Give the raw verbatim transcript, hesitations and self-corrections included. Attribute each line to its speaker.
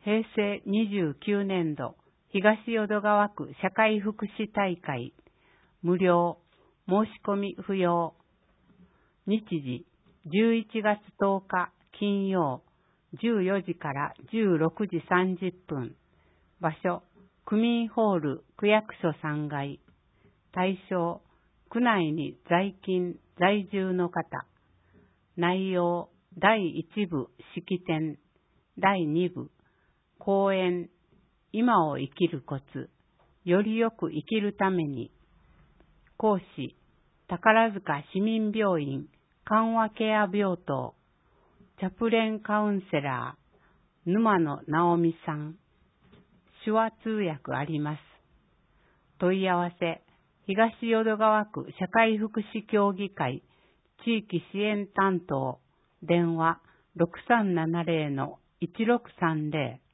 Speaker 1: へいせいにじゅうきゅうねんど東淀川区社会福祉大会無料申し込み不要。日時じゅういちがつとおか金曜じゅうよじからじゅうろくじさんじゅっぷん。場所区民ホール区役所さんがい。対象区内に在勤在住の方。内容だいいちぶ式典、だいにぶ講演、今を生きるコツ、よりよく生きるために。講師宝塚市民病院緩和ケア病棟チャプレンカウンセラー沼野直美さん。手話通訳あります。問い合わせ東淀川区社会福祉協議会地域支援担当電話ろくさんななゼロのいちろくさんゼロ